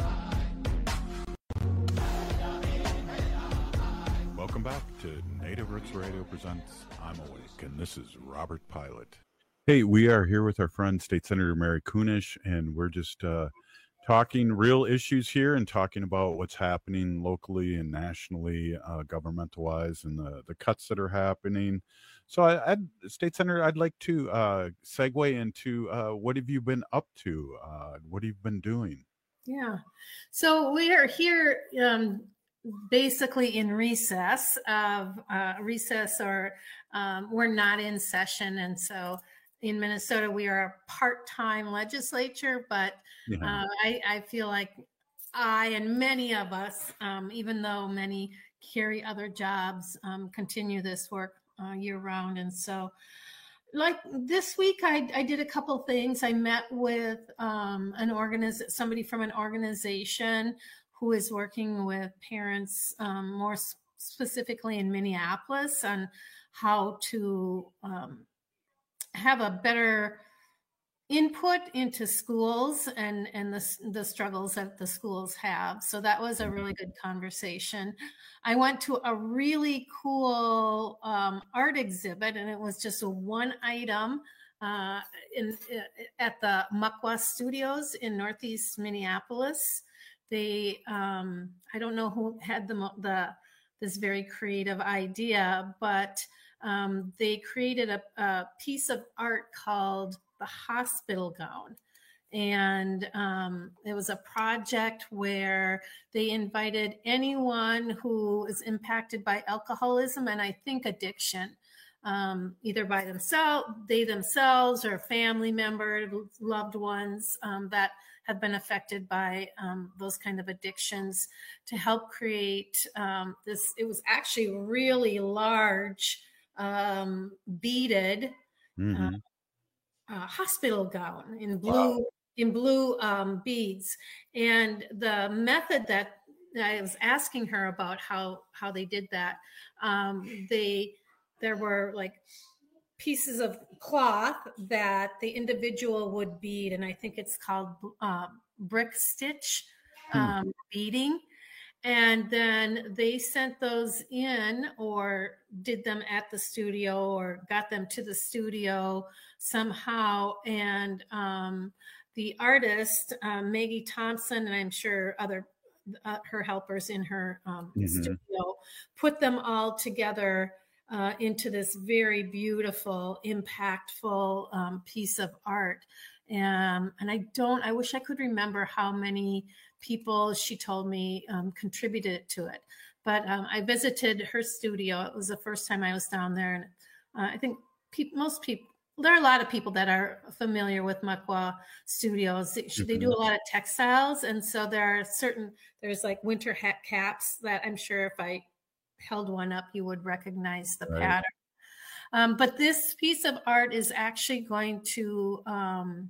Welcome back to Native Roots Radio presents I'm Awake, and this is Robert Pilot. Hey, we are here with our friend State Senator Mary Kunesh, and we're just uh, talking real issues here and talking about what's happening locally and nationally, uh, governmental-wise, and the, the cuts that are happening. So, I, I'd, State Senator, I'd like to uh, segue into uh, what have you been up to? Uh, what have you been doing? Yeah. So we are here um, basically in recess of uh, recess, or um, we're not in session. And so in Minnesota, we are a part-time legislature, but yeah. uh, I, I feel like I and many of us, um, even though many carry other jobs, um, continue this work uh, year-round. And so like this week, I, I did a couple things. I met with um, an organiz- somebody from an organization who is working with parents um, more s- specifically in Minneapolis on how to um, have a better input into schools and, and the, the struggles that the schools have. So that was a really good conversation. I went to a really cool um, art exhibit, and it was just a one item uh, in at the Muckwa Studios in Northeast Minneapolis. They, um, I don't know who had the, the this very creative idea, but um, they created a, a piece of art called the hospital gown. And um, it was a project where they invited anyone who is impacted by alcoholism and I think addiction, um, either by themselves, they themselves, or family members, loved ones um, that have been affected by um, those kind of addictions, to help create um, this. It was actually really large, um, beaded mm-hmm. uh, uh, hospital gown in blue. Wow. in blue um, beads. And the method that I was asking her about, how, how they did that, um, they, there were like pieces of cloth that the individual would bead. And I think it's called uh, brick stitch um, hmm. beading. And then they sent those in, or did them at the studio, or got them to the studio somehow. And um, the artist, uh, Maggie Thompson, and I'm sure other uh, her helpers in her um, mm-hmm. studio, put them all together uh, into this very beautiful, impactful um, piece of art. And, and I don't, I wish I could remember how many people, she told me, um, contributed to it. But um, I visited her studio. It was the first time I was down there. And uh, I think pe- most people, there are a lot of people that are familiar with Muckwa Studios. They, mm-hmm. they do a lot of textiles. And so there are certain, there's like winter hat caps that I'm sure if I held one up, you would recognize the right. pattern. Um, but this piece of art is actually going to, um,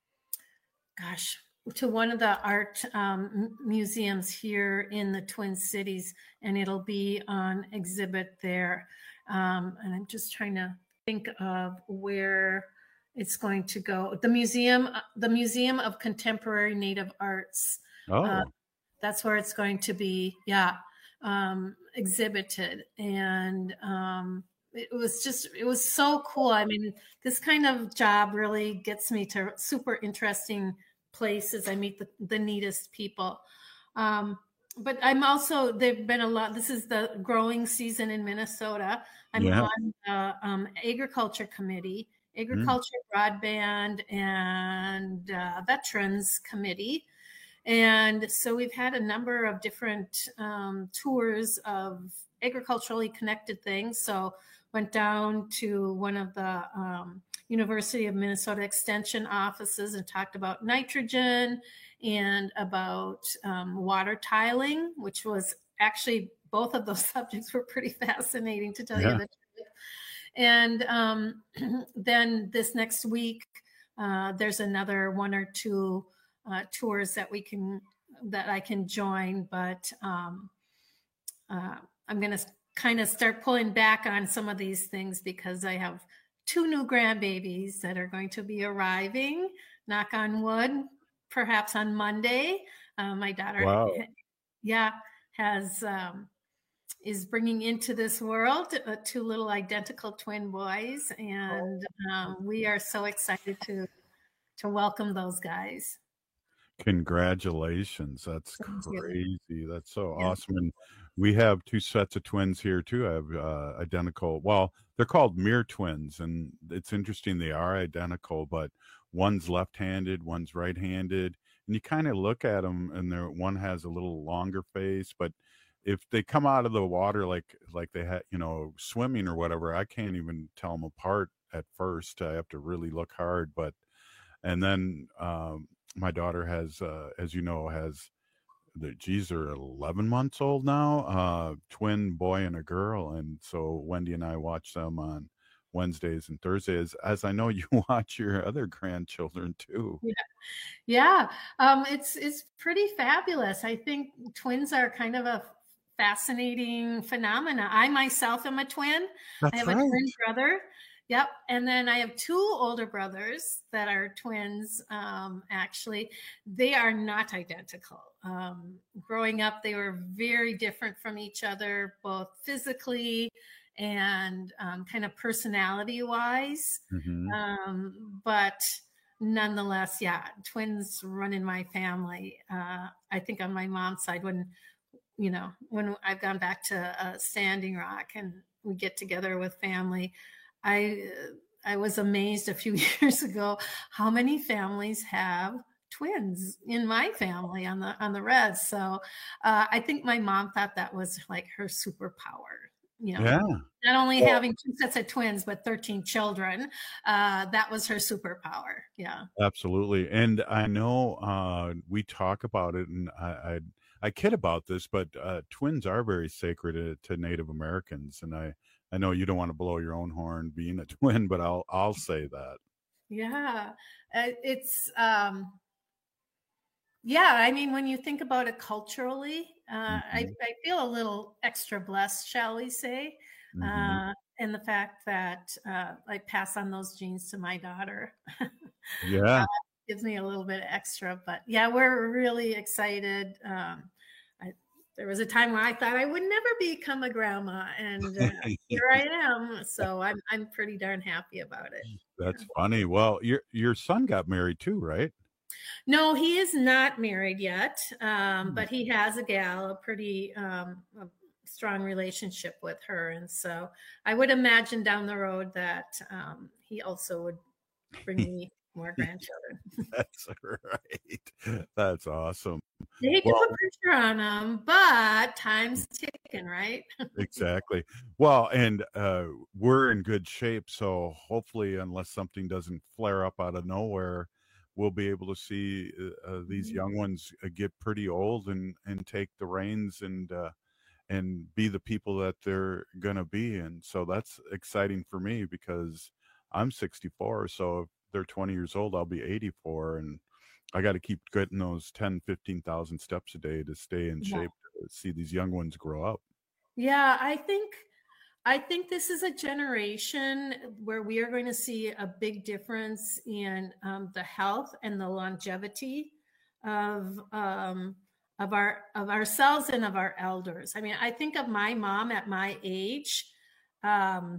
gosh, to one of the art um, museums here in the Twin Cities, and it'll be on exhibit there. Um, and I'm just trying to think of where it's going to go. The museum, the Museum of Contemporary Native Arts. Oh, uh, that's where it's going to be. Yeah, um, exhibited, and um, it was just, it was so cool. I mean, this kind of job really gets me to super interesting places. I meet the, the neatest people. Um, but I'm also, there've been a lot, this is the growing season in Minnesota. I'm yeah. on the um, Agriculture Committee, Agriculture, mm. Broadband, and uh, Veterans Committee. And so we've had a number of different um, tours of agriculturally connected things. So went down to one of the um, University of Minnesota Extension offices and talked about nitrogen and about um, water tiling, which was actually, both of those subjects were pretty fascinating, to tell yeah. you the truth. And um, then this next week, uh, there's another one or two uh, tours that we can, that I can join, but um, uh, I'm going to kind of start pulling back on some of these things because I have two new grandbabies that are going to be arriving, knock on wood, perhaps on Monday. Uh, my daughter, Wow. yeah, has um, is bringing into this world uh, two little identical twin boys, and um, we are so excited to to welcome those guys. Congratulations. That's Thank you. crazy. That's so Yeah. awesome. And we have two sets of twins here too. I have uh, identical, well, they're called mirror twins, and it's interesting. They are identical, but one's left-handed, one's right-handed. And you kind of look at them and they're, one has a little longer face, but if they come out of the water like like they had, you know, swimming or whatever, I can't even tell them apart at first. I have to really look hard. But and then um, my daughter has, uh, as you know, has the geez, are eleven months old now, uh, twin boy and a girl, and so Wendy and I watch them on Wednesdays and Thursdays. As I know you watch your other grandchildren too. Yeah, yeah. Um, it's it's pretty fabulous. I think twins are kind of a fascinating phenomena. I myself am a twin. That's I have right. a twin brother. Yep. And then I have two older brothers that are twins. Um, actually, they are not identical. Um, growing up, they were very different from each other, both physically and um, kind of personality wise. Mhm. Um, but nonetheless, yeah, twins run in my family. Uh, I think on my mom's side, when, you know, when I've gone back to uh, Standing Rock and we get together with family, I I was amazed a few years ago how many families have twins in my family on the on the Reds. So uh, I think my mom thought that was like her superpower. You know, Yeah. not only Well- having two sets of twins but thirteen children. Uh, that was her superpower. Yeah. Absolutely. And I know uh, we talk about it, and I, I I kid about this, but uh, twins are very sacred to, to Native Americans. And I, I know you don't want to blow your own horn being a twin, but I'll I'll say that. Yeah, uh, it's um, yeah. I mean, when you think about it culturally, uh, I, Mhm. I feel a little extra blessed, shall we say, Mhm. uh, in the fact that uh, I pass on those genes to my daughter. Yeah. uh, gives me a little bit extra, but yeah, we're really excited. Um, I, there was a time where I thought I would never become a grandma, and uh, here I am. So I'm I'm pretty darn happy about it. That's funny. Well, your your son got married too, right? No, he is not married yet, um, but he has a gal, a pretty um, a strong relationship with her, and so I would imagine down the road that um, he also would bring me more grandchildren. That's right. That's awesome. They hate Well, to put pressure on them, but time's ticking, right? exactly. Well, and uh, we're in good shape, so hopefully, unless something doesn't flare up out of nowhere, we'll be able to see uh, uh, these Mhm. young ones uh, get pretty old and and take the reins and uh, and be the people that they're gonna be. And so that's exciting for me because I'm sixty-four, so if they're twenty years old, I'll be eighty-four, and I got to keep getting those ten, fifteen thousand steps a day to stay in Yeah. shape to see these young ones grow up. Yeah, I think I think this is a generation where we are going to see a big difference in um, the health and the longevity of um, of our of ourselves and of our elders. I mean, I think of my mom at my age, um,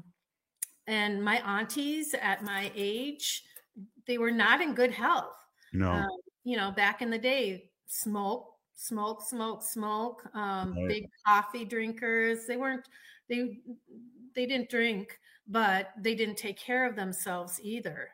and my aunties at my age. They were not in good health. No. Um, you know, back in the day, smoke, smoke, smoke, smoke. Um, Right. big coffee drinkers. They weren't. They they didn't drink, but they didn't take care of themselves either.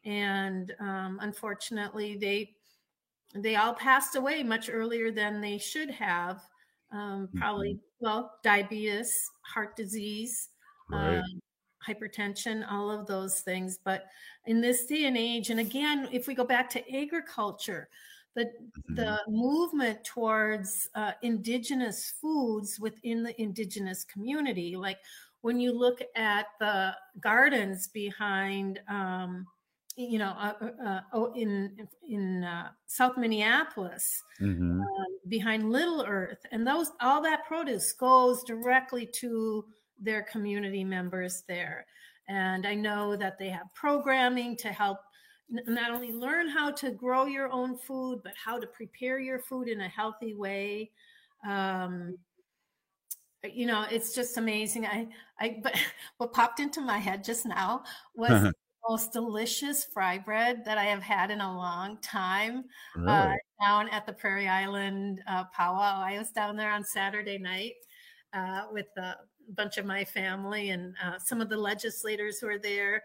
And um, unfortunately, they they all passed away much earlier than they should have. Um, probably, well, diabetes, heart disease, Right. um, hypertension, all of those things. But in this day and age, and again, if we go back to agriculture, the the movement towards uh, indigenous foods within the indigenous community, like when you look at the gardens behind, um, you know, uh, uh, uh, in in uh, South Minneapolis, Mhm. um, behind Little Earth, and those all that produce goes directly to their community members there. And I know that they have programming to help not only learn how to grow your own food, but how to prepare your food in a healthy way. Um, you know, it's just amazing. I, I, but what popped into my head just now was the most delicious fry bread that I have had in a long time. Really? Uh, down at the Prairie Island uh, powwow. I was down there on Saturday night uh, with a bunch of my family and uh, some of the legislators who are there.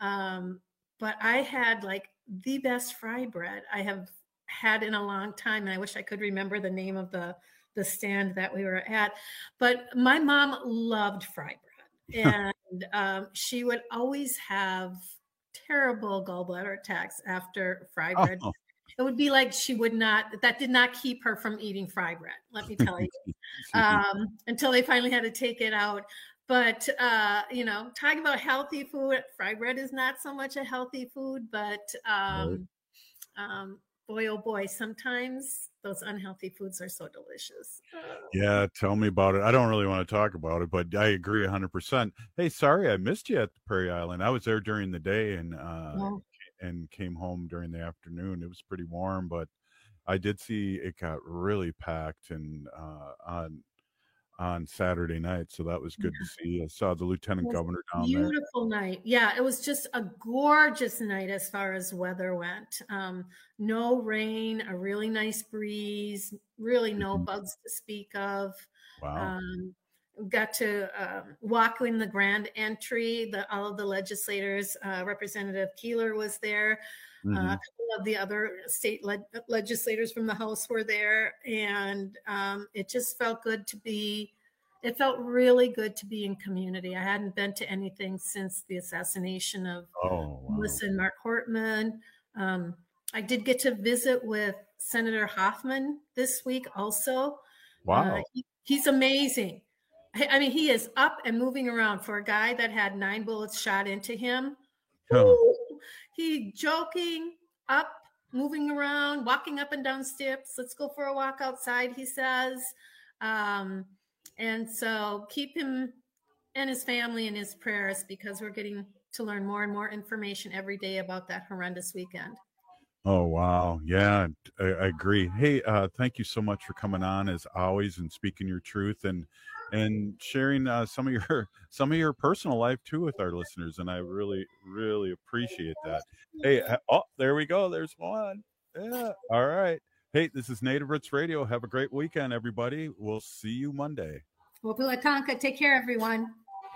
Um, But I had like the best fry bread I have had in a long time. And I wish I could remember the name of the, the stand that we were at. But my mom loved fry bread. And um, she would always have terrible gallbladder attacks after fry bread. Oh. It would be like she would not, that did not keep her from eating fry bread, let me tell you, um, until they finally had to take it out. But, uh, you know, talking about healthy food, fry bread is not so much a healthy food, but um, right. um, boy, oh boy, sometimes those unhealthy foods are so delicious. Yeah, tell me about it. I don't really want to talk about it, but I agree one hundred percent. Hey, sorry, I missed you at the Prairie Island. I was there during the day and uh, yeah. and came home during the afternoon. It was pretty warm, but I did see it got really packed and uh, on on Saturday night. So that was good yeah. to see. I saw the lieutenant governor down beautiful there. Beautiful night. Yeah, it was just a gorgeous night as far as weather went. Um, no rain, a really nice breeze, really no mm-hmm. bugs to speak of. Wow. Um, got to um, walk in the grand entry. The, all of the legislators, uh, Representative Keeler was there. Mm-hmm. Uh, a couple of the other state le- legislators from the House were there. And um, it just felt good to be, it felt really good to be in community. I hadn't been to anything since the assassination of oh, wow. Melissa and Mark Hortman. Um, I did get to visit with Senator Hoffman this week also. Wow. Uh, he, he's amazing. I mean, he is up and moving around for a guy that had nine bullets shot into him. Oh. Ooh, he joking, up, moving around, walking up and down steps. Let's go for a walk outside, he says. Um, and so keep him and his family in his prayers because we're getting to learn more and more information every day about that horrendous weekend. Oh, wow. Yeah, I, I agree. Hey, uh, thank you so much for coming on as always and speaking your truth and and sharing uh, some of your some of your personal life too with our listeners. And I really, really appreciate that. Hey, oh, there we go. There's one. Yeah. All right. Hey, this is Native Roots Radio. Have a great weekend, everybody. We'll see you Monday. Wapuatanka. Take care, everyone.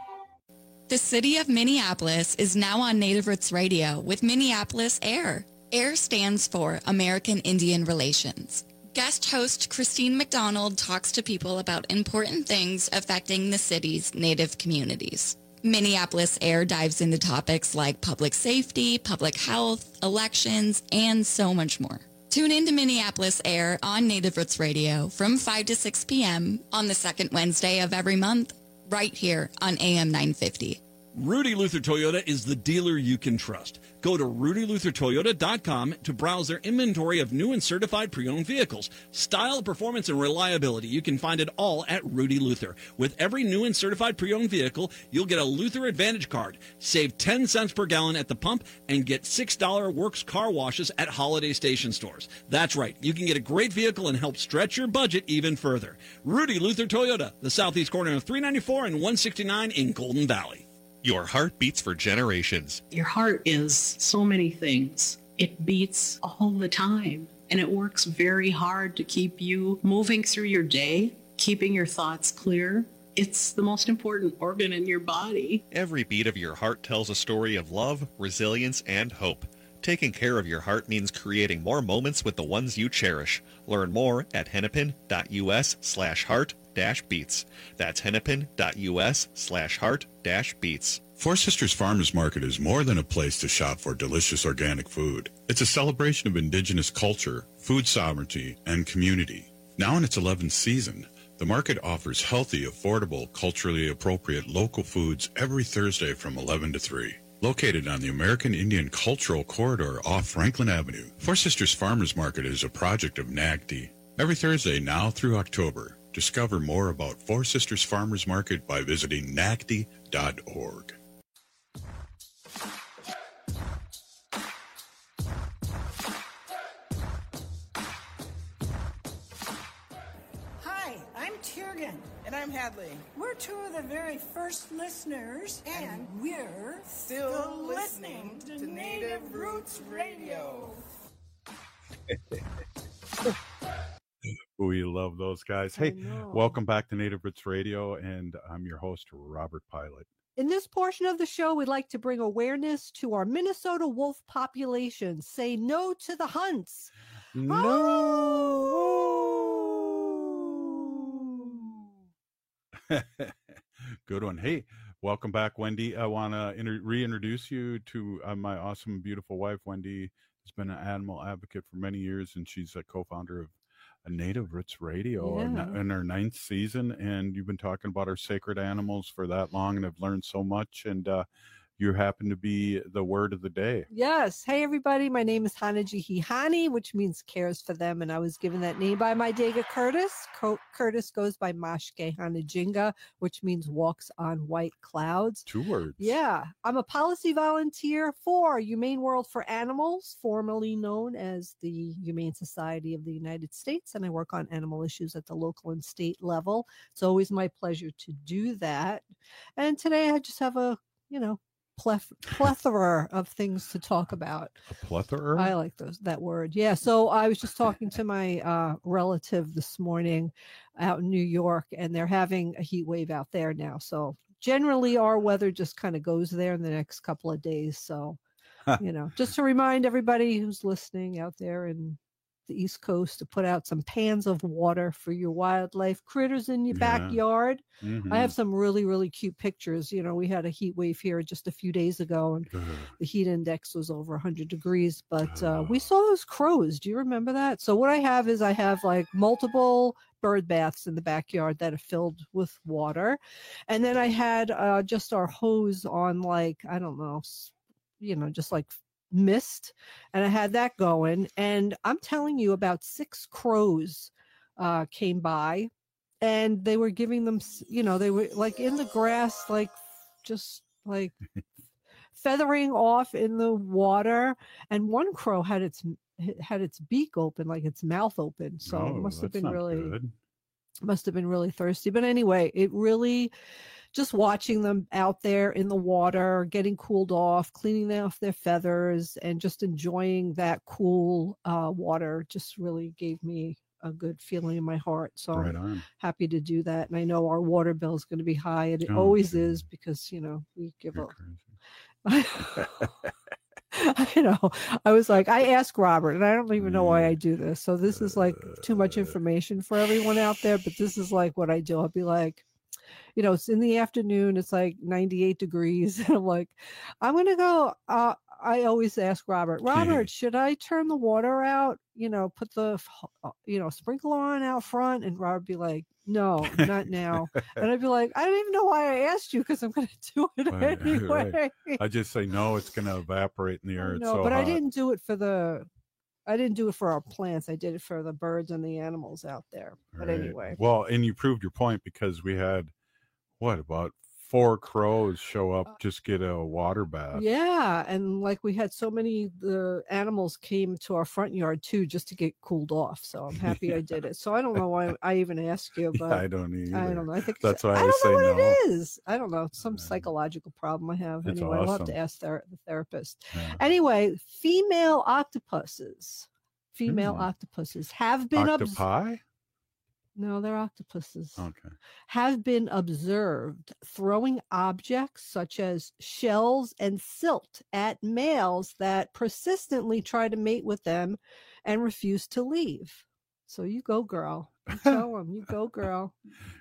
The city of Minneapolis is now on Native Roots Radio with Minneapolis Air. AIR stands for American Indian Relations. Guest host Christine McDonald talks to people about important things affecting the city's Native communities. Minneapolis Air dives into topics like public safety, public health, elections, and so much more. Tune in to Minneapolis Air on Native Roots Radio from five to six p.m. on the second Wednesday of every month, right here on A M nine fifty. Rudy Luther Toyota is the dealer you can trust. Go to rudy luther toyota dot com to browse their inventory of new and certified pre-owned vehicles. Style, performance, and reliability, you can find it all at Rudy Luther. With every new and certified pre-owned vehicle, you'll get a Luther Advantage card, save ten cents per gallon at the pump, and get six dollars Works car washes at holiday station stores. That's right, you can get a great vehicle and help stretch your budget even further. Rudy Luther Toyota, the southeast corner of three ninety-four and one sixty-nine in Golden Valley. Your heart beats for generations. Your heart is so many things. It beats all the time, and it works very hard to keep you moving through your day, keeping your thoughts clear. It's the most important organ in your body. Every beat of your heart tells a story of love, resilience, and hope. Taking care of your heart means creating more moments with the ones you cherish. Learn more at hennepin.us slash heart dash beats. That's hennepin.us slash heart dash beats. Four Sisters Farmers Market is more than a place to shop for delicious organic food. It's a celebration of indigenous culture, food sovereignty, and community. Now in its eleventh season, the market offers healthy, affordable, culturally appropriate local foods every Thursday from eleven to three. Located on the American Indian Cultural Corridor off Franklin Avenue, Four Sisters Farmers Market is a project of N A G D. Every Thursday now through October, discover more about Four Sisters Farmers Market by visiting N A G D dot org. And I'm Hadley. We're two of the very first listeners, and, and we're still, still listening, listening to Native Roots Radio. We love those guys. Hey, welcome back to Native Roots Radio, and I'm your host, Robert Pilot. In this portion of the show, we'd like to bring awareness to our Minnesota wolf population. Say no to the hunts. No. Oh. Good one. Hey, welcome back, Wendy. I want to inter- reintroduce you to uh, my awesome, beautiful wife, Wendy. Has been an animal advocate for many years, and she's a co-founder of a Native Roots Radio yeah. in our ninth season. And you've been talking about our sacred animals for that long, and I've learned so much. And uh, you happen to be the word of the day. Yes. Hey, everybody. My name is Hanaji, which means cares for them. And I was given that name by my Dega Curtis. Co- Curtis goes by Mashke Hanajinga, which means walks on white clouds. Two words. Yeah. I'm a policy volunteer for Humane World for Animals, formerly known as the Humane Society of the United States. And I work on animal issues at the local and state level. It's always my pleasure to do that. And today I just have a, you know, Pleth- plethora of things to talk about. A plethora? I like those that word. Yeah. So I was just talking to my uh, relative this morning out in New York, and they're having a heat wave out there now. So generally our weather just kind of goes there in the next couple of days. So, you know, just to remind everybody who's listening out there in the East Coast to put out some pans of water for your wildlife critters in your yeah. backyard. Mm-hmm. I have some really, really cute pictures. You know, we had a heat wave here just a few days ago, and the heat index was over one hundred degrees, but uh, we saw those crows. Do you remember that? So what I have is I have like multiple bird baths in the backyard that are filled with water. And then I had uh, just our hose on, like, I don't know, you know, just like mist, and I had that going, and I'm telling you, about six crows uh came by, and they were giving them, you know, they were like in the grass, like just like feathering off in the water, and one crow had its had its beak open, like its mouth open, so oh, it must have been really good. must have been really thirsty. But anyway, it really, just watching them out there in the water, getting cooled off, cleaning off their feathers, and just enjoying that cool uh, water just really gave me a good feeling in my heart. So right I'm happy to do that. And I know our water bill is going to be high, and it oh, always okay. is, because, you know, we give You're up. I know. I was like, I asked Robert, and I don't even know why I do this. So this is like too much information for everyone out there, but this is like what I do. I'll be like, you know, it's in the afternoon, it's like ninety-eight degrees. And I'm like, I'm going to go. Uh, I always ask Robert, Robert, should I turn the water out? You know, put the, you know, sprinkler on out front? And Robert would be like, no, not now. And I'd be like, I don't even know why I asked you, because I'm going to do it right, anyway. Right. I just say, no, it's going to evaporate in the air. No, so but hot. I didn't do it for the, I didn't do it for our plants. I did it for the birds and the animals out there. But right. anyway. Well, and you proved your point, because we had, what, about four crows show up, just get a water bath. Yeah, and like we had so many, the animals came to our front yard too, just to get cooled off. So I'm happy I did it. So I don't know why I even asked you, but yeah, I don't either. I don't know. I think that's why I, I don't say know what no. it is. I don't know. It's some psychological problem I have. That's anyway, awesome. I'll have to ask ther- the therapist. Yeah. Anyway, female octopuses, female Hmm. octopuses have been obs- Octopi? No, they're octopuses. Okay. Have been observed throwing objects such as shells and silt at males that persistently try to mate with them and refuse to leave. So you go, girl. You tell them, you go, girl.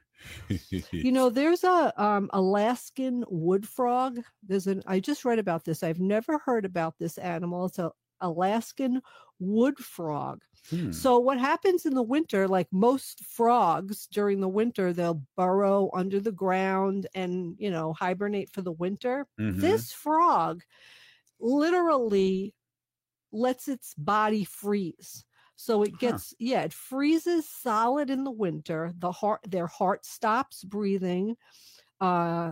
You know, there's a um, Alaskan wood frog. There's an. I just read about this. I've never heard about this animal. It's a Alaskan wood frog. Hmm. So what happens in the winter, like most frogs during the winter, they'll burrow under the ground and, you know, hibernate for the winter. Mhm. This frog literally lets its body freeze. So it gets, yeah, it freezes solid in the winter. The heart, their heart stops breathing. Uh,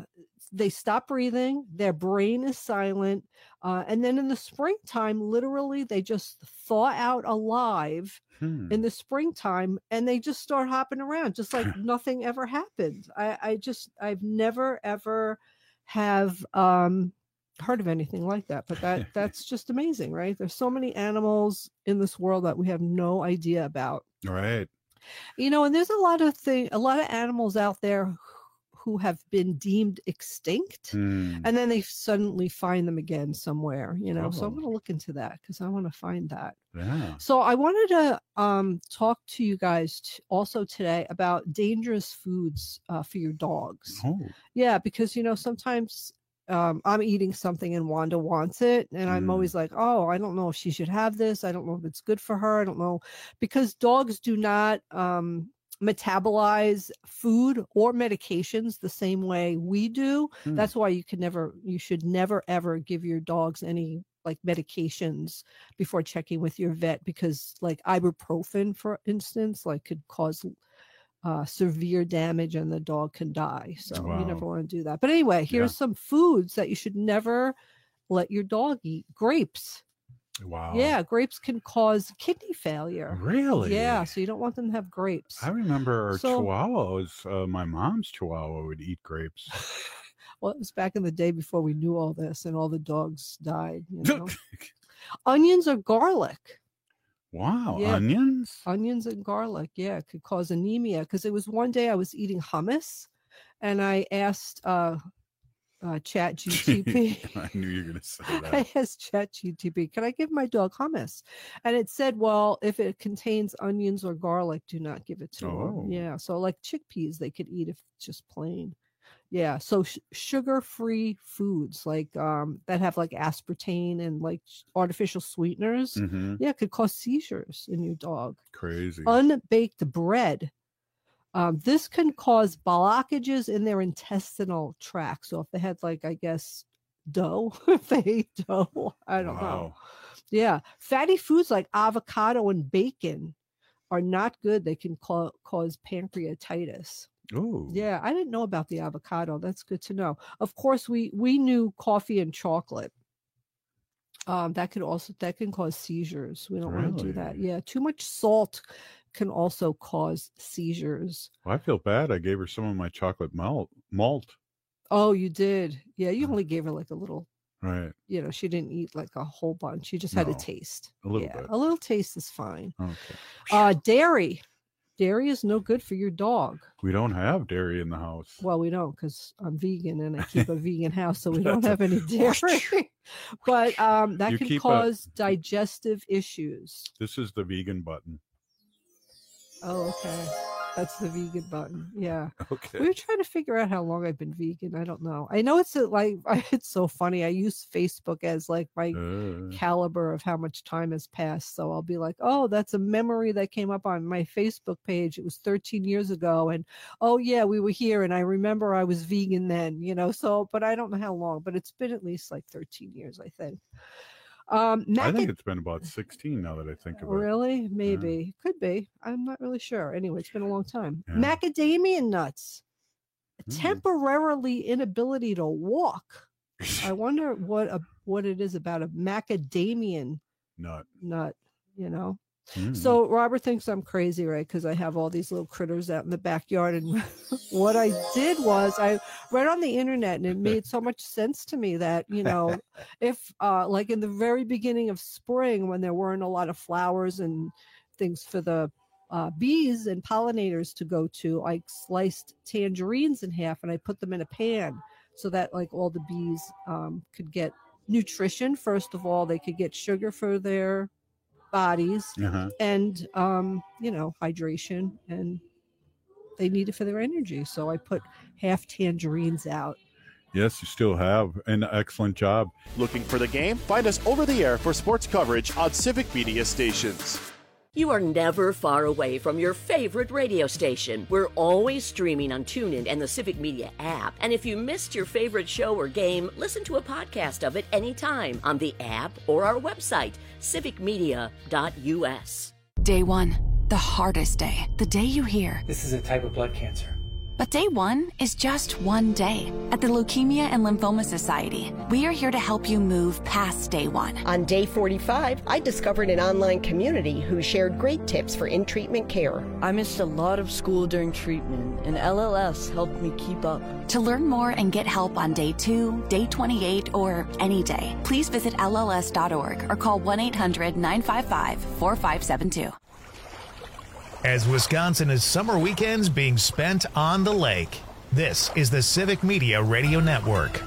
they stop breathing, their brain is silent, uh, and then in the springtime, literally, they just thaw out alive hmm. in the springtime, and they just start hopping around, just like nothing ever happened. I, I just, I've never ever have um, heard of anything like that, but that that's just amazing, right? There's so many animals in this world that we have no idea about. Right. You know, and there's a lot of thing, a lot of animals out there who have been deemed extinct, mm. and then they suddenly find them again somewhere, you know. Oh. So I'm going to look into that because I want to find that. Yeah. So I wanted to um, talk to you guys t- also today about dangerous foods uh, for your dogs. Oh. Yeah, because, you know, sometimes um, I'm eating something and Wanda wants it, and I'm Mm. always like, oh, I don't know if she should have this. I don't know if it's good for her. I don't know, because dogs do not um, metabolize food or medications the same way we do. Mm. That's why you can never, you should never ever give your dogs any like medications before checking with your vet, because like ibuprofen, for instance, like could cause uh, severe damage and the dog can die. So Wow. you never want to do that. But anyway, here's Yeah. some foods that you should never let your dog eat. Grapes. Wow. Yeah, grapes can cause kidney failure. Really? Yeah, so you don't want them to have grapes. I remember our So- chihuahuas. Uh, my mom's chihuahua would eat grapes. Well, it was back in the day before we knew all this and all the dogs died. You know? Onions or garlic. Wow. Yeah. Onions? Onions and garlic, yeah, it could cause anemia. Because it was one day I was eating hummus, and I asked uh, uh, Chat G T P. I knew you were going to say I that. asked Chat G T P, can I give my dog hummus? And it said, well, if it contains onions or garlic, do not give it to Oh. her. Yeah, so like chickpeas, they could eat if it's just plain. Yeah, so sh- sugar-free foods like um, that have like aspartame and like artificial sweeteners, Mhm. yeah, could cause seizures in your dog. Crazy. Unbaked bread. Um, this can cause blockages in their intestinal tract. So if they had like, I guess, dough, if they ate dough, I don't know. Wow. Yeah. Fatty foods like avocado and bacon are not good. They can ca- cause pancreatitis. Ooh. Yeah, I didn't know about the avocado. That's good to know. Of course, we we knew coffee and chocolate. Um, that could also that can cause seizures. We don't want to do that. Really? Yeah, too much salt can also cause seizures. Well, I feel bad. I gave her some of my chocolate malt. Malt. Oh, you did? Yeah, you only gave her like a little. Right. You know, she didn't eat like a whole bunch. She just had No, a taste. a little yeah, bit. a little taste is fine. Okay. Uh, dairy. Dairy is no good for your dog. We don't have dairy in the house. Well, we don't, because I'm vegan and I keep a vegan house, so we don't That's have any dairy. But um, that You can keep a- cause digestive issues. This is the vegan button. Oh, okay. That's the vegan button. Yeah. Okay. We were trying to figure out how long I've been vegan. I don't know. I know it's a, like it's so funny. I use Facebook as like my Uh, caliber of how much time has passed. So I'll be like, oh, that's a memory that came up on my Facebook page. It was thirteen years ago. And oh, yeah, we were here. And I remember I was vegan then, you know. So, but I don't know how long, but it's been at least like thirteen years, I think. Um, I maca- think it's been about sixteen now that I think of it. Really? Maybe. Could be. I'm not really sure. Anyway, it's been a long time. Yeah. Macadamia nuts. Mm. Temporarily inability to walk. I wonder what a what it is about a macadamian Nut. nut, you know. Mm. So Robert thinks I'm crazy, right? Because I have all these little critters out in the backyard. And what I did was I read on the internet, and it made so much sense to me that, you know, if uh, like in the very beginning of spring, when there weren't a lot of flowers and things for the uh, bees and pollinators to go to, I sliced tangerines in half and I put them in a pan so that like all the bees um, could get nutrition. First of all, they could get sugar for their bodies Uh-huh. and um you know, hydration, and they need it for their energy. So I put half tangerines out. Yes, you still have. An excellent job. Looking for the game? Find us over the air for sports coverage on Civic Media stations. You are never far away from your favorite radio station. We're always streaming on TuneIn and the Civic Media app. And if you missed your favorite show or game, listen to a podcast of it anytime on the app or our website, civic media dot u s. Day one, the hardest day. The day you hear, This is a type of blood cancer. But day one is just one day. At the Leukemia and Lymphoma Society, we are here to help you move past day one. On day forty-five, I discovered an online community who shared great tips for in-treatment care. I missed a lot of school during treatment, and L L S helped me keep up. To learn more and get help on day two, day twenty-eight, or any day, please visit L L S dot org or call one eight hundred nine five five four five seven two. As Wisconsin is summer weekends being spent on the lake, this is the Civic Media Radio Network.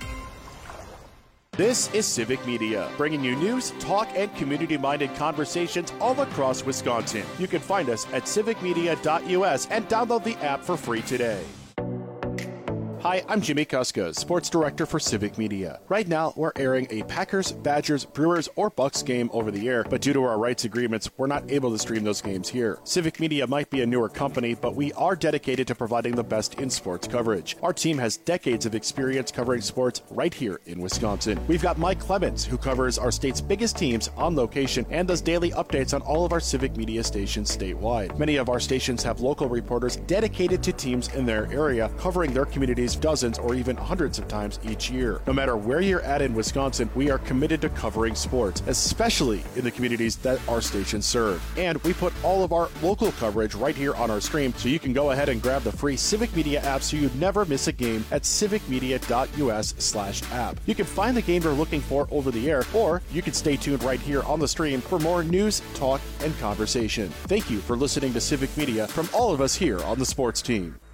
This is Civic Media, bringing you news, talk, and community-minded conversations all across Wisconsin. You can find us at civic media dot U S and download the app for free today. Hi, I'm Jimmy Kuska, Sports Director for Civic Media. Right now, we're airing a Packers, Badgers, Brewers, or Bucks game over the air, but due to our rights agreements, we're not able to stream those games here. Civic Media might be a newer company, but we are dedicated to providing the best in sports coverage. Our team has decades of experience covering sports right here in Wisconsin. We've got Mike Clemens, who covers our state's biggest teams on location and does daily updates on all of our Civic Media stations statewide. Many of our stations have local reporters dedicated to teams in their area, covering their communities dozens or even hundreds of times each year. No matter where you're at in Wisconsin, we are committed to covering sports, especially in the communities that our stations serve. And we put all of our local coverage right here on our stream, so you can go ahead and grab the free Civic Media app so you never miss a game at civic media dot U S slash app. You can find the game you're looking for over the air, or you can stay tuned right here on the stream for more news, talk, and conversation. Thank you for listening to Civic Media from all of us here on the sports team.